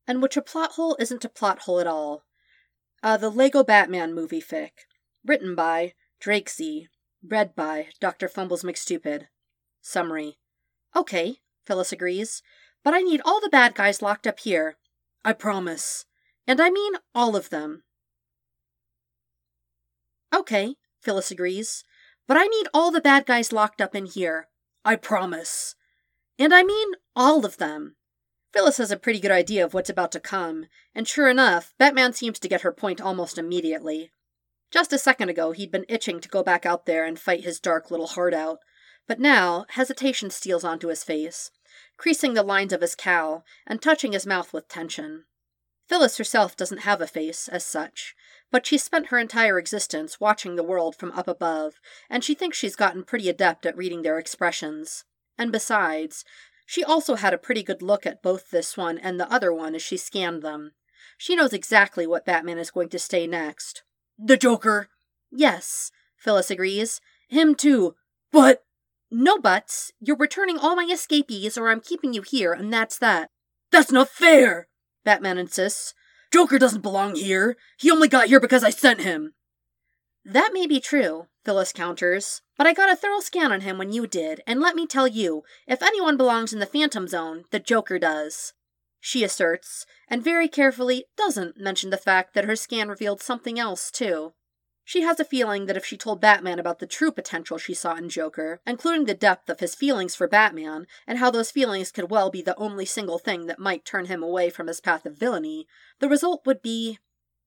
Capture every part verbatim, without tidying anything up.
and which a plot hole isn't a plot hole at all. Uh, the Lego Batman movie fic. Written by Drake Z. Read by Doctor Fumbles McStupid. Summary. Okay, Phyllis agrees, but I need all the bad guys locked up here. I promise. And I mean all of them. Okay, Phyllis agrees, but I need all the bad guys locked up in here. I promise. And I mean all of them. Phyllis has a pretty good idea of what's about to come, and sure enough, Batman seems to get her point almost immediately. Just a second ago, he'd been itching to go back out there and fight his dark little heart out, but now hesitation steals onto his face, creasing the lines of his cowl and touching his mouth with tension. Phyllis herself doesn't have a face, as such, but she's spent her entire existence watching the world from up above, and she thinks she's gotten pretty adept at reading their expressions. And besides, she also had a pretty good look at both this one and the other one as she scanned them. She knows exactly what Batman is going to say next. The Joker! Yes, Phyllis agrees. Him too. But... No buts. You're returning all my escapees or I'm keeping you here, and that's that. That's not fair! Batman insists. Joker doesn't belong here. He only got here because I sent him. That may be true, Phyllis counters, but I got a thorough scan on him when you did, and let me tell you, if anyone belongs in the Phantom Zone, the Joker does. She asserts, and very carefully doesn't mention the fact that her scan revealed something else, too. She has a feeling that if she told Batman about the true potential she saw in Joker, including the depth of his feelings for Batman, and how those feelings could well be the only single thing that might turn him away from his path of villainy, the result would be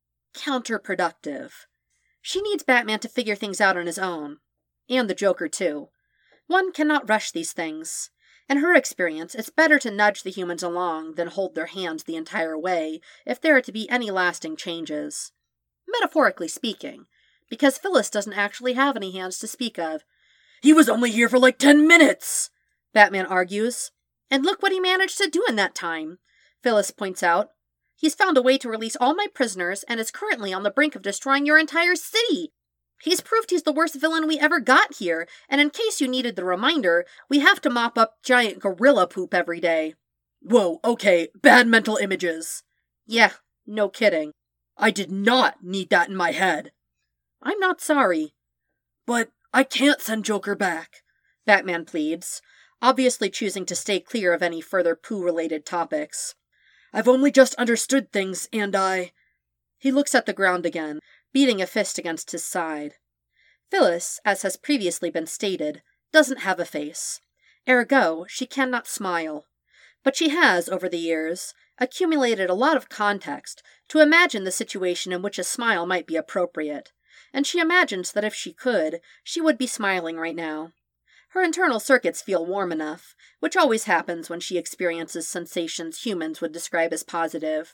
counterproductive. She needs Batman to figure things out on his own. And the Joker, too. One cannot rush these things. In her experience, it's better to nudge the humans along than hold their hands the entire way if there are to be any lasting changes. Metaphorically speaking, because Phyllis doesn't actually have any hands to speak of. He was only here for like ten minutes, Batman argues. And look what he managed to do in that time, Phyllis points out. He's found a way to release all my prisoners and is currently on the brink of destroying your entire city. He's proved he's the worst villain we ever got here, and in case you needed the reminder, we have to mop up giant gorilla poop every day. Whoa, okay, bad mental images. Yeah, no kidding. I did not need that in my head. I'm not sorry. But I can't send Joker back, Batman pleads, obviously choosing to stay clear of any further poo-related topics. I've only just understood things, and I... He looks at the ground again, beating a fist against his side. Phyllis, as has previously been stated, doesn't have a face. Ergo, she cannot smile. But she has, over the years, accumulated a lot of context to imagine the situation in which a smile might be appropriate, and she imagines that if she could, she would be smiling right now. Her internal circuits feel warm enough, which always happens when she experiences sensations humans would describe as positive.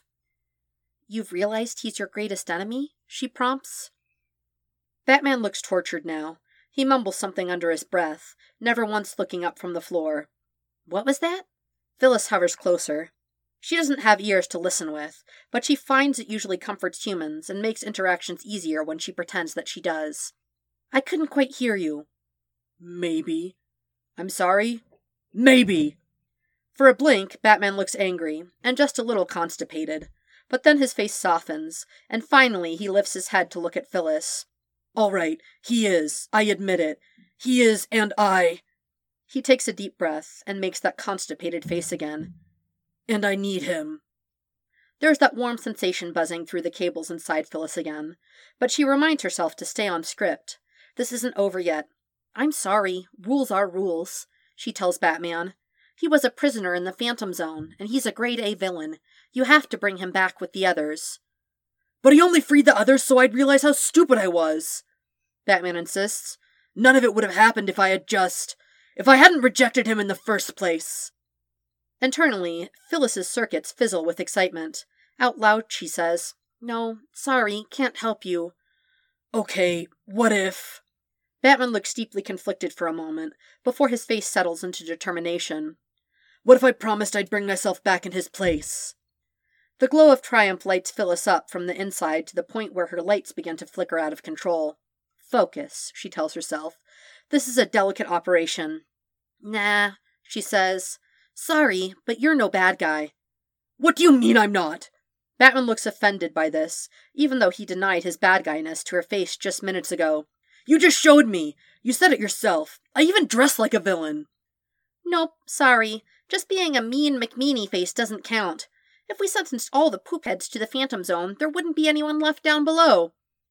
You've realized he's your greatest enemy? She prompts. Batman looks tortured now. He mumbles something under his breath, never once looking up from the floor. What was that? Phyllis hovers closer. She doesn't have ears to listen with, but she finds it usually comforts humans and makes interactions easier when she pretends that she does. I couldn't quite hear you. Maybe. I'm sorry? Maybe. For a blink, Batman looks angry, and just a little constipated. But then his face softens, and finally he lifts his head to look at Phyllis. All right, he is. I admit it. He is, and I... He takes a deep breath, and makes that constipated face again. And I need him. There's that warm sensation buzzing through the cables inside Phyllis again, but she reminds herself to stay on script. This isn't over yet. I'm sorry, rules are rules, she tells Batman. He was a prisoner in the Phantom Zone, and he's a grade A villain. You have to bring him back with the others. But he only freed the others so I'd realize how stupid I was, Batman insists. None of it would have happened if I had just... if I hadn't rejected him in the first place. Internally, Phyllis's circuits fizzle with excitement. Out loud, she says, No, sorry, can't help you. Okay, what if... Batman looks deeply conflicted for a moment, before his face settles into determination. What if I promised I'd bring myself back in his place? The glow of triumph lights Phyllis up from the inside to the point where her lights begin to flicker out of control. Focus, she tells herself. This is a delicate operation. Nah, she says. Sorry, but you're no bad guy. What do you mean I'm not? Batman looks offended by this, even though he denied his bad guyness to her face just minutes ago. You just showed me! You said it yourself. I even dress like a villain. Nope, sorry. Just being a mean McMeany face doesn't count. If we sentenced all the poopheads to the Phantom Zone, there wouldn't be anyone left down below.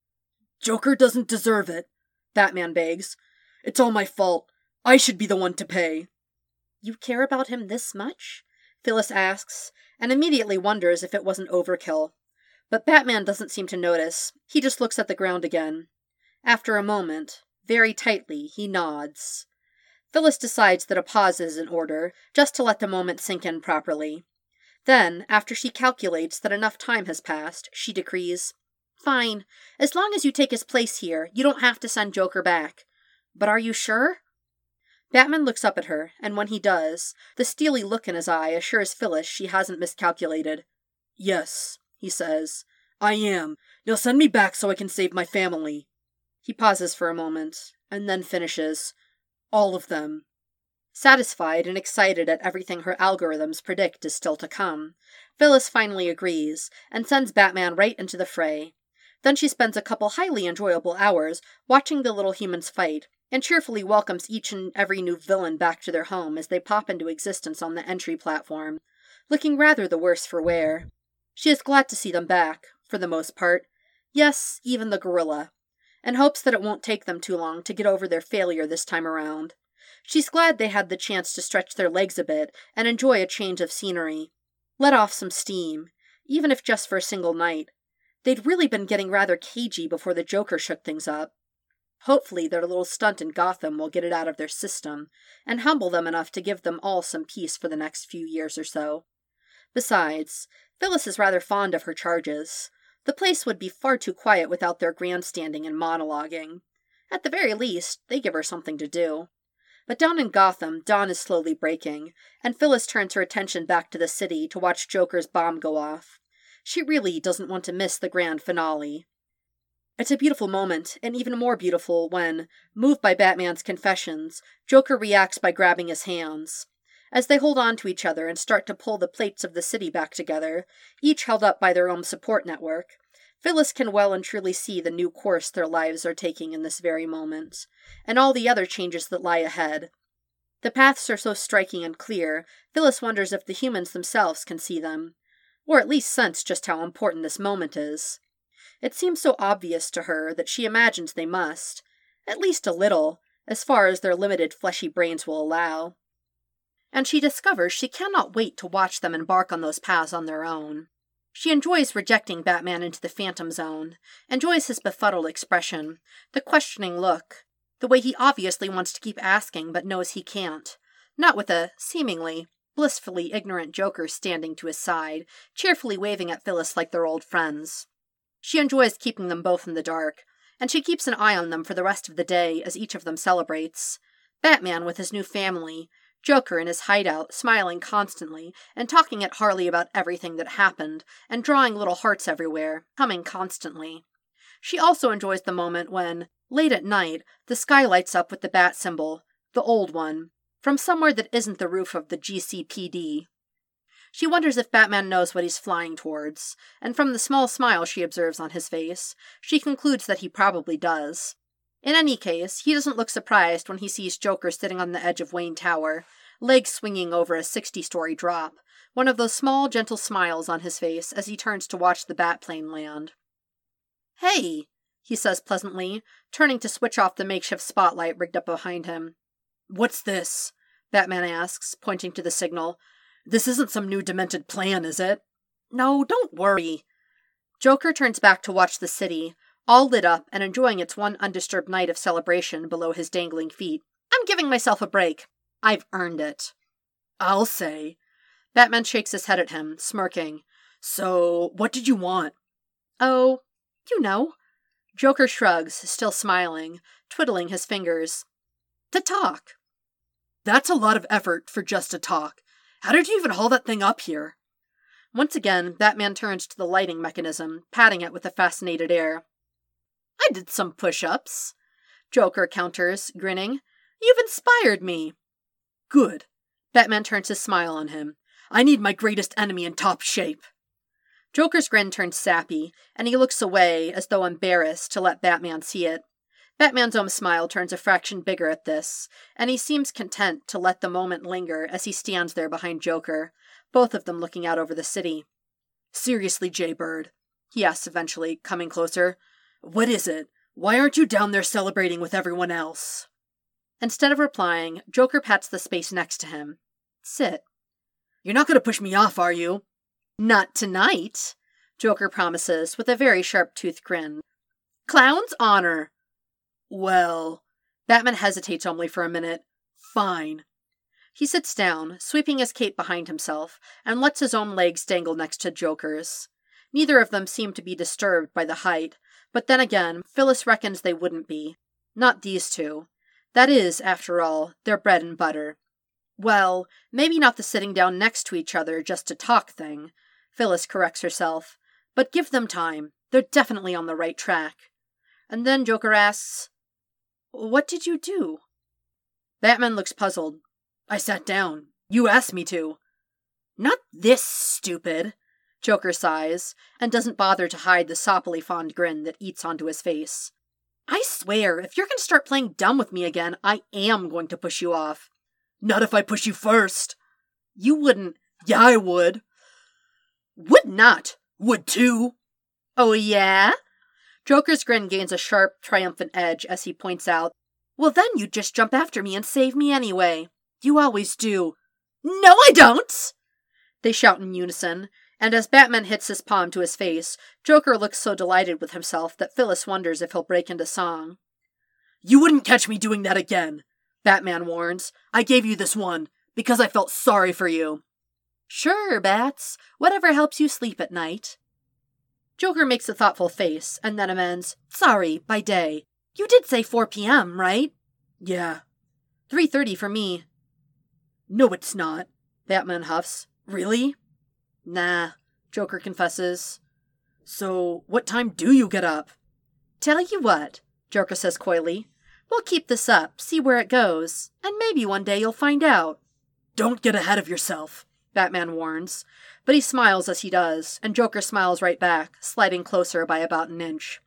Joker doesn't deserve it, Batman begs. It's all my fault. I should be the one to pay. You care about him this much? Phyllis asks, and immediately wonders if it wasn't overkill. But Batman doesn't seem to notice. He just looks at the ground again. After a moment, very tightly, he nods. Phyllis decides that a pause is in order, just to let the moment sink in properly. Then, after she calculates that enough time has passed, she decrees, Fine. As long as you take his place here, you don't have to send Joker back. But are you sure? Batman looks up at her, and when he does, the steely look in his eye assures Phyllis she hasn't miscalculated. Yes, he says. I am. Now send me back so I can save my family. He pauses for a moment, and then finishes. All of them. Satisfied and excited at everything her algorithms predict is still to come, Phyllis finally agrees, and sends Batman right into the fray. Then she spends a couple highly enjoyable hours watching the little humans fight, and cheerfully welcomes each and every new villain back to their home as they pop into existence on the entry platform, looking rather the worse for wear. She is glad to see them back, for the most part. Yes, even the gorilla. And hopes that it won't take them too long to get over their failure this time around. She's glad they had the chance to stretch their legs a bit and enjoy a change of scenery. Let off some steam, even if just for a single night. They'd really been getting rather cagey before the Joker shook things up. Hopefully their little stunt in Gotham will get it out of their system, and humble them enough to give them all some peace for the next few years or so. Besides, Phyllis is rather fond of her charges. The place would be far too quiet without their grandstanding and monologuing. At the very least, they give her something to do. But down in Gotham, dawn is slowly breaking, and Phyllis turns her attention back to the city to watch Joker's bomb go off. She really doesn't want to miss the grand finale. It's a beautiful moment, and even more beautiful when, moved by Batman's confessions, Joker reacts by grabbing his hands. As they hold on to each other and start to pull the plates of the city back together, each held up by their own support network, Phyllis can well and truly see the new course their lives are taking in this very moment, and all the other changes that lie ahead. The paths are so striking and clear, Phyllis wonders if the humans themselves can see them, or at least sense just how important this moment is. It seems so obvious to her that she imagines they must, at least a little, as far as their limited fleshy brains will allow. And she discovers she cannot wait to watch them embark on those paths on their own. She enjoys rejecting Batman into the Phantom Zone, enjoys his befuddled expression, the questioning look, the way he obviously wants to keep asking but knows he can't, not with a, seemingly, blissfully ignorant Joker standing to his side, cheerfully waving at Phyllis like they're old friends. She enjoys keeping them both in the dark, and she keeps an eye on them for the rest of the day as each of them celebrates. Batman with his new family, Joker in his hideout, smiling constantly, and talking at Harley about everything that happened, and drawing little hearts everywhere, humming constantly. She also enjoys the moment when, late at night, the sky lights up with the bat symbol, the old one, from somewhere that isn't the roof of the G C P D. She wonders if Batman knows what he's flying towards, and from the small smile she observes on his face, she concludes that he probably does. In any case, he doesn't look surprised when he sees Joker sitting on the edge of Wayne Tower, legs swinging over a sixty-story drop, one of those small, gentle smiles on his face as he turns to watch the Batplane land. "Hey," he says pleasantly, turning to switch off the makeshift spotlight rigged up behind him. "What's this?" Batman asks, pointing to the signal. "This isn't some new demented plan, is it?" "No, don't worry." Joker turns back to watch the city, all lit up and enjoying its one undisturbed night of celebration below his dangling feet. "I'm giving myself a break. I've earned it." "I'll say." Batman shakes his head at him, smirking. "So, what did you want?" "Oh, you know." Joker shrugs, still smiling, twiddling his fingers. "To talk." "That's a lot of effort for just to talk. How did you even haul that thing up here?" Once again, Batman turns to the lighting mechanism, patting it with a fascinated air. "I did some push-ups," Joker counters, grinning. "You've inspired me." "Good." Batman turns his smile on him. I need my greatest enemy in top shape. Joker's grin turns sappy, and he looks away as though embarrassed to let Batman see it. Batman's own smile turns a fraction bigger at this, and he seems content to let the moment linger as he stands there behind Joker, both of them looking out over the city. Seriously, Jay-Bird, he asks eventually, coming closer. What is it? Why aren't you down there celebrating with everyone else? Instead of replying, Joker pats the space next to him. Sit. You're not going to push me off, are you? Not tonight, Joker promises with a very sharp-toothed grin. Clown's honor. Well, Batman hesitates only for a minute. Fine. He sits down, sweeping his cape behind himself, and lets his own legs dangle next to Joker's. Neither of them seem to be disturbed by the height, but then again, Phyllis reckons they wouldn't be. Not these two. That is, after all, their bread and butter. Well, maybe not the sitting down next to each other just to talk thing, Phyllis corrects herself, but give them time. They're definitely on the right track. And then Joker asks, What did you do? Batman looks puzzled. I sat down. You asked me to. Not this, stupid, Joker sighs, and doesn't bother to hide the soppily fond grin that eats onto his face. I swear, if you're going to start playing dumb with me again, I am going to push you off. Not if I push you first. You wouldn't. Yeah, I would. Would not. Would too. Oh, yeah? Joker's grin gains a sharp, triumphant edge as he points out, Well, then you'd just jump after me and save me anyway. You always do. No, I don't! They shout in unison, and as Batman hits his palm to his face, Joker looks so delighted with himself that Phyllis wonders if he'll break into song. You wouldn't catch me doing that again, Batman warns. I gave you this one, because I felt sorry for you. Sure, Bats. Whatever helps you sleep at night. Joker makes a thoughtful face, and then amends, Sorry, by day. You did say four p.m., right? Yeah. three thirty for me. No, it's not, Batman huffs. Really? Nah, Joker confesses. So, what time do you get up? Tell you what, Joker says coyly. We'll keep this up, see where it goes, and maybe one day you'll find out. Don't get ahead of yourself, Batman warns, but he smiles as he does, and Joker smiles right back, sliding closer by about an inch.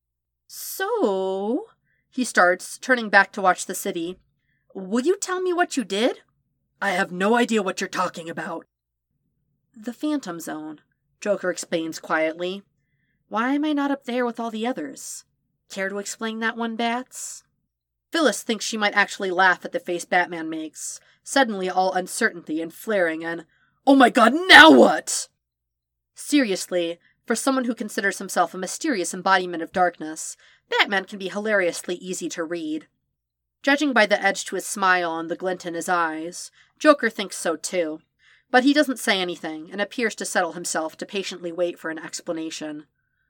So, he starts, turning back to watch the city. Will you tell me what you did? I have no idea what you're talking about. The Phantom Zone, Joker explains quietly. Why am I not up there with all the others? Care to explain that one, Bats? Phyllis thinks she might actually laugh at the face Batman makes, suddenly all uncertainty and flaring and, Oh my god, now what? Seriously, for someone who considers himself a mysterious embodiment of darkness, Batman can be hilariously easy to read. Judging by the edge to his smile and the glint in his eyes, Joker thinks so too. But he doesn't say anything, and appears to settle himself to patiently wait for an explanation.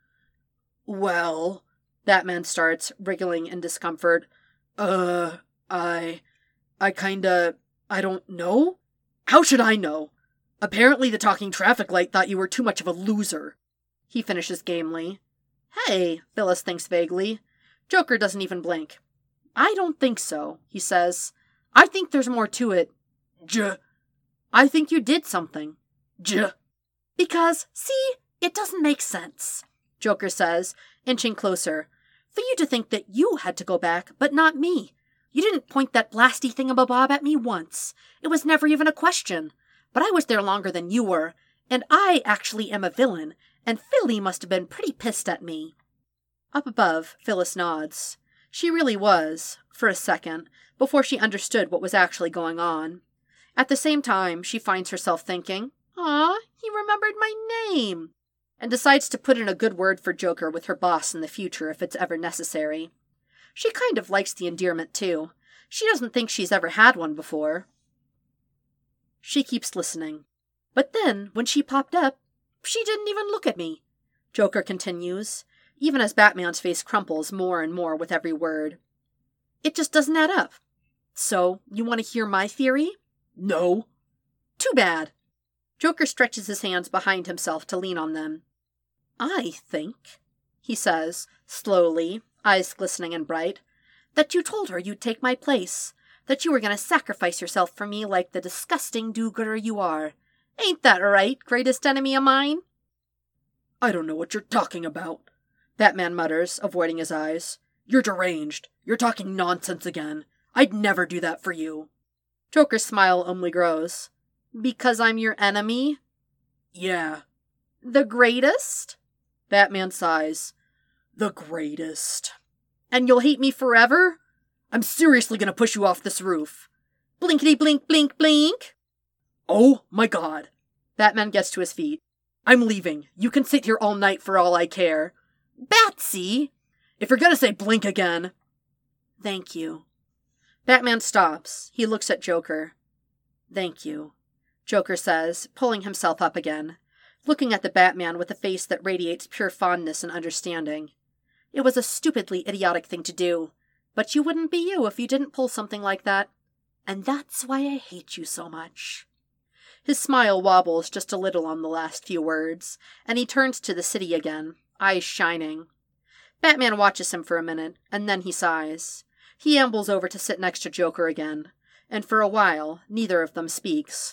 Well, Batman starts, wriggling in discomfort. Uh, I... I kinda... I don't know? How should I know? Apparently the talking traffic light thought you were too much of a loser. He finishes gamely. Hey, Phyllis thinks vaguely. Joker doesn't even blink. I don't think so, he says. I think there's more to it. J. I think you did something. J. Because, see, it doesn't make sense, Joker says, inching closer. For you to think that you had to go back, but not me. You didn't point that blasty thingamabob at me once. It was never even a question. But I was there longer than you were, and I actually am a villain, and Philly must have been pretty pissed at me. Up above, Phyllis nods. She really was, for a second, before she understood what was actually going on. At the same time, she finds herself thinking, Aw, he remembered my name, and decides to put in a good word for Joker with her boss in the future if it's ever necessary. She kind of likes the endearment, too. She doesn't think she's ever had one before. She keeps listening. But then, when she popped up, she didn't even look at me, Joker continues, even as Batman's face crumples more and more with every word. It just doesn't add up. So, you want to hear my theory? No. Too bad. Joker stretches his hands behind himself to lean on them. I think, he says, slowly, eyes glistening and bright, that you told her you'd take my place, that you were going to sacrifice yourself for me like the disgusting do-gooder you are, Ain't that right, greatest enemy of mine? I don't know what you're talking about, Batman mutters, avoiding his eyes. You're deranged. You're talking nonsense again. I'd never do that for you. Joker's smile only grows. Because I'm your enemy? Yeah. The greatest? Batman sighs. The greatest. And you'll hate me forever? I'm seriously gonna push you off this roof. Blinkety blink blink blink. Oh my god. Batman gets to his feet. I'm leaving. You can sit here all night for all I care. Batsy! If you're gonna say blink again. Thank you. Batman stops. He looks at Joker. Thank you, Joker says, pulling himself up again, looking at the Batman with a face that radiates pure fondness and understanding. It was a stupidly idiotic thing to do, but you wouldn't be you if you didn't pull something like that. And that's why I hate you so much. His smile wobbles just a little on the last few words, and he turns to the city again, eyes shining. Batman watches him for a minute, and then he sighs. He ambles over to sit next to Joker again, and for a while, neither of them speaks.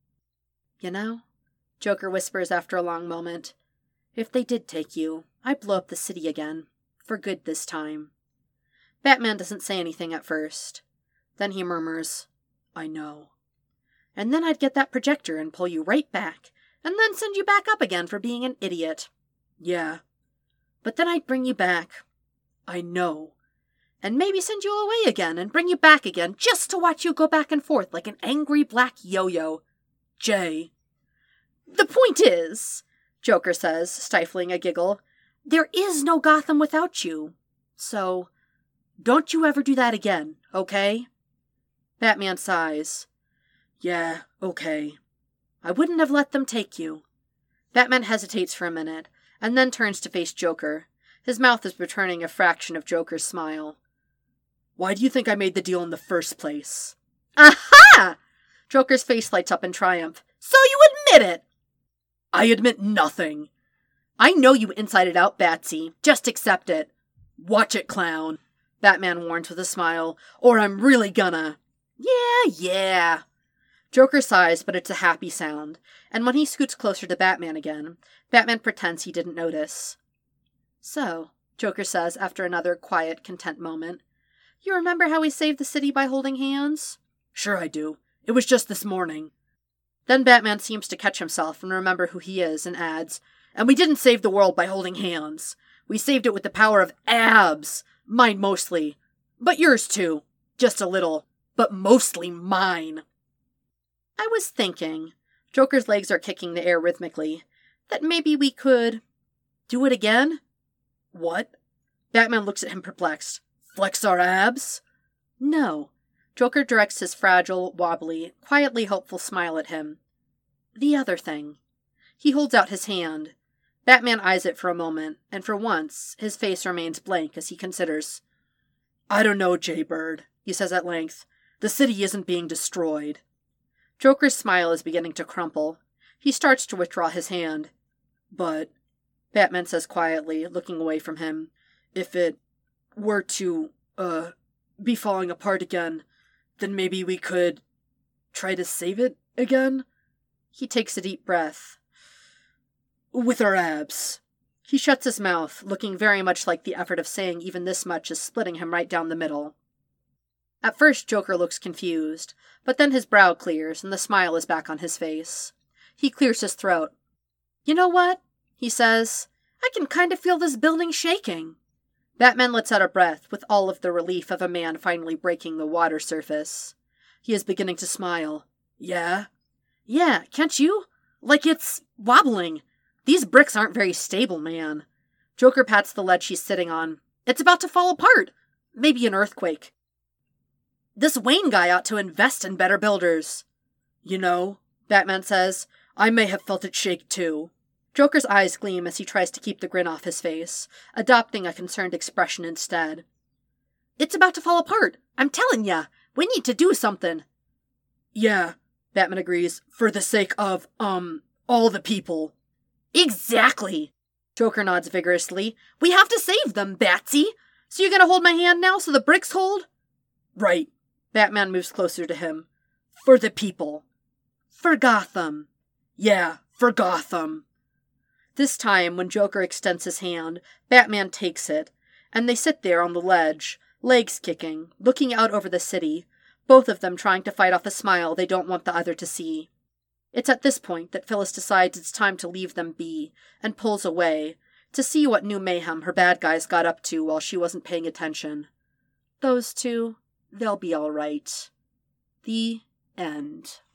You know, Joker whispers after a long moment, if they did take you, I'd blow up the city again. For good this time. Batman doesn't say anything at first. Then he murmurs, I know. And then I'd get that projector and pull you right back, and then send you back up again for being an idiot. Yeah. But then I'd bring you back. I know. And maybe send you away again and bring you back again just to watch you go back and forth like an angry black yo-yo. Jay. The point is, Joker says, stifling a giggle, there is no Gotham without you. So, don't you ever do that again, okay? Batman sighs. Yeah, okay. I wouldn't have let them take you. Batman hesitates for a minute, and then turns to face Joker. His mouth is returning a fraction of Joker's smile. Why do you think I made the deal in the first place? Aha! Joker's face lights up in triumph. So you admit it! I admit nothing. I know you inside it out, Batsy. Just accept it. Watch it, clown, Batman warns with a smile. Or I'm really gonna. Yeah, yeah. Joker sighs, but it's a happy sound, and when he scoots closer to Batman again, Batman pretends he didn't notice. So, Joker says after another quiet, content moment, you remember how we saved the city by holding hands? Sure I do. It was just this morning. Then Batman seems to catch himself and remember who he is and adds, and we didn't save the world by holding hands. We saved it with the power of abs. Mine mostly. But yours too. Just a little. But mostly mine. I was thinking, Joker's legs are kicking the air rhythmically, that maybe we could do it again? What? Batman looks at him perplexed. Flex our abs? No. Joker directs his fragile, wobbly, quietly hopeful smile at him. The other thing. He holds out his hand. Batman eyes it for a moment, and for once, his face remains blank as he considers. I don't know, Jaybird, he says at length. The city isn't being destroyed. Joker's smile is beginning to crumple. He starts to withdraw his hand. But, Batman says quietly, looking away from him, if it were to, uh, be falling apart again, then maybe we could try to save it again? He takes a deep breath. With our abs. He shuts his mouth, looking very much like the effort of saying even this much is splitting him right down the middle. At first, Joker looks confused, but then his brow clears and the smile is back on his face. He clears his throat. You know what? He says. I can kind of feel this building shaking. Batman lets out a breath with all of the relief of a man finally breaking the water surface. He is beginning to smile. Yeah? Yeah, can't you? Like it's wobbling. These bricks aren't very stable, man. Joker pats the ledge he's sitting on. It's about to fall apart. Maybe an earthquake. This Wayne guy ought to invest in better builders. You know, Batman says, I may have felt it shake too. Joker's eyes gleam as he tries to keep the grin off his face, adopting a concerned expression instead. It's about to fall apart. I'm telling ya. We need to do something. Yeah, Batman agrees, for the sake of, um, all the people. Exactly. Joker nods vigorously. We have to save them, Batsy. So you're gonna hold my hand now so the bricks hold? Right. Batman moves closer to him. For the people. For Gotham. Yeah, for Gotham. This time, when Joker extends his hand, Batman takes it, and they sit there on the ledge, legs kicking, looking out over the city, both of them trying to fight off a smile they don't want the other to see. It's at this point that Phyllis decides it's time to leave them be, and pulls away, to see what new mayhem her bad guys got up to while she wasn't paying attention. Those two, they'll be all right. The end.